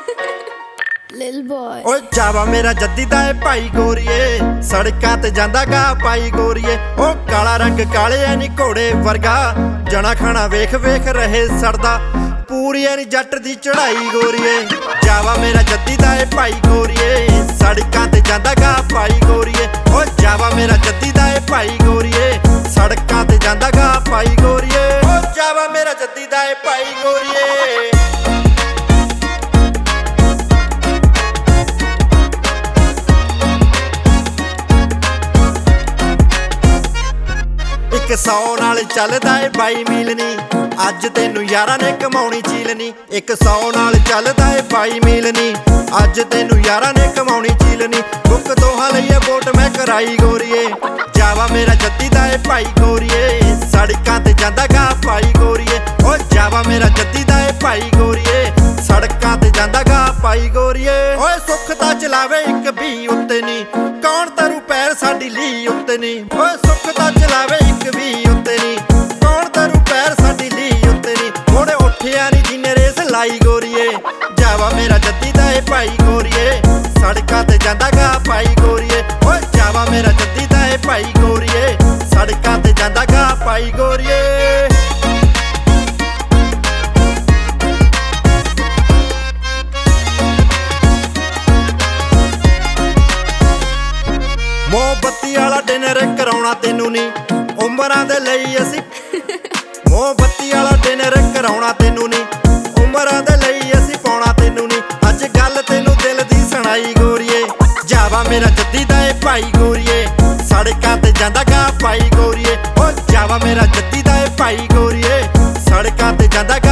लिल बॉय ਓਏ ਜਾਵਾ ਮੇਰਾ ਜੱਦੀ ਦਾ ਏ ਭਾਈ ਗੋਰੀਏ, ਸੜਕਾਂ ਤੇ ਜਾਂਦਾ ਗਾ ਪਾਈ ਗੋਰੀਏ। ਓ ਕਾਲਾ ਰੰਗ ਕਾਲੇ ਐ ਨੀ ਘੋੜੇ ਵਰਗਾ, ਜਣਾ ਖਾਣਾ ਵੇਖ ਵੇਖ ਰਹੇ ਸੜਦਾ, ਪੂਰੀ ਐ ਨੀ ਜੱਟ ਦੀ ਚੜਾਈ ਗੋਰੀਏ। ਜਾਵਾ ਮੇਰਾ ਜੱਦੀ ਦਾ ਏ ਭਾਈ ਗੋਰੀਏ, ਸੜਕਾਂ ਤੇ ਜਾਂਦਾ ਗਾ ਪਾਈ ਗੋਰੀਏ। ਓ ਜਾਵਾ ਮੇਰਾ ਜੱਦੀ ਦਾ ਏ ਭਾਈ ਗੋਰੀਏ, ਸੜਕਾਂ ਤੇ ਜਾਂਦਾ ਗਾ ਪਾਈ ਗੋਰੀਏ। ਓ ਜਾਵਾ ਮੇਰਾ ਜੱਦੀ ਦਾ ਏ ਭਾਈ ਗੋਰੀਏ। ਇੱਕ 100 ਨਾਲ ਚੱਲਦਾ ਏ 22 ਮੀਲ ਨੀ, ਅੱਜ ਤੈਨੂੰ ਯਾਰਾਂ ਨੇ ਕਮਾਉਣੀ ਚੀਲ ਨੀ। ਇੱਕ 100 ਨਾਲ ਚੱਲਦਾ ਏ 22 ਮੀਲ ਨੀ, ਅੱਜ ਤੈਨੂੰ ਯਾਰਾਂ ਨੇ ਕਮਾਉਣੀ ਚੀਲ ਨੀ। ਬੁੱਕ ਦੋਹਾਂ ਲਈ ਏ ਵੋਟ ਮੈਂ ਕਰਾਈ ਗੋਰੀਏ, ਜਾਵਾ ਮੇਰਾ ਜੱਦੀ ਦਾ ਏ ਭਾਈ ਗੋਰੀਏ, ਸੜਕਾਂ ਤੇ ਜਾਂਦਾ ਗਾ ਪਾਈ ਗੋਰੀਏ। ਓ ਜਾਵਾ ਮੇਰਾ ਜੱਦੀ ਦਾ ਏ ਭਾਈ ਗੋਰੀਏ, ਸੜਕਾਂ ਤੇ ਜਾਂਦਾ ਗਾ ਪਾਈ ਗੋਰੀਏ। ਓਏ ਸੁੱਖ ਤਾਂ ਚਲਾਵੇ ਇੱਕ ਵੀ ਉੱਤੇ ਨੀ, ਕੌਣ ਤਰੂ ਪੈਰ ਸਾਡੀ ਲੀ ਉੱਤੇ ਨੀ। ਓਏ ਸੁੱਖ ਤਾਂ ਚਲਾਵੇ ਇੱਕ ਵੀ ਉੱਤੇ ਨੀ, ਕੌਣ ਤਰੂ ਪੈਰ ਸਾਡੀ ਲੀ ਉੱਤੇ ਨੀ। ਮੋੜੇ ਉੱਠਿਆ ਨੀ ਜਿੰਨੇ ਰੇਸ ਲਾਈ ਗੋਰੀਏ, ਜਾਵਾ ਮੇਰਾ ਜੱਦੀ ਦਾ ਏ ਭਾਈ ਗੋਰੀਏ, ਸੜਕਾਂ ਤੇ ਜਾਂਦਾ ਗਾ ਪਾਈ ਗੋਰੀਏ। ਓਏ ਜਾਵਾ ਮੇਰਾ ਜੱਦੀ ਦਾ ਏ ਭਾਈ ਗੋਰੀਏ, ਸੜਕਾਂ ਤੇ ਜਾਂਦਾ ਗਾ ਪਾਈ ਗੋਰੀਏ। ਮੋਮਬੱਤੀ ਵਾਲਾ ਡਿਨਰ ਕਰਾਉਣਾ ਤੈਨੂੰ ਨੀ, ਉਮਰਾਂ ਦੇ ਲਈ ਅਸੀਂ ਮੋਮਬੱਤੀ ਵਾਲਾ ਡਿਨਰ ਕਰਾਉਣਾ ਤੈਨੂੰ ਨੀ, ਉਮਰਾਂ ਦੇ ਲਈ ਅਸੀਂ ਪਾਉਣਾ ਤੈਨੂੰ ਨੀ। ਅੱਜ ਗੱਲ ਤੈਨੂੰ ਦਿਲ ਦੀ ਸੁਣਾਈ ਗੋਰੀਏ, ਜਾਵਾ ਮੇਰਾ ਜੱਦੀ ਦਾ ਏ ਭਾਈ ਗੋਰੀਏ, ਸੜਕਾਂ ਤੇ ਜਾਂਦਾ ਗਾ ਪਾਈ ਗੋਰੀਏ। ਓ ਜਾਵਾ ਮੇਰਾ ਜੱਦੀ ਦਾ ਏ ਭਾਈ ਗੋਰੀਏ, ਸੜਕਾਂ ਤੇ ਜਾਂਦਾ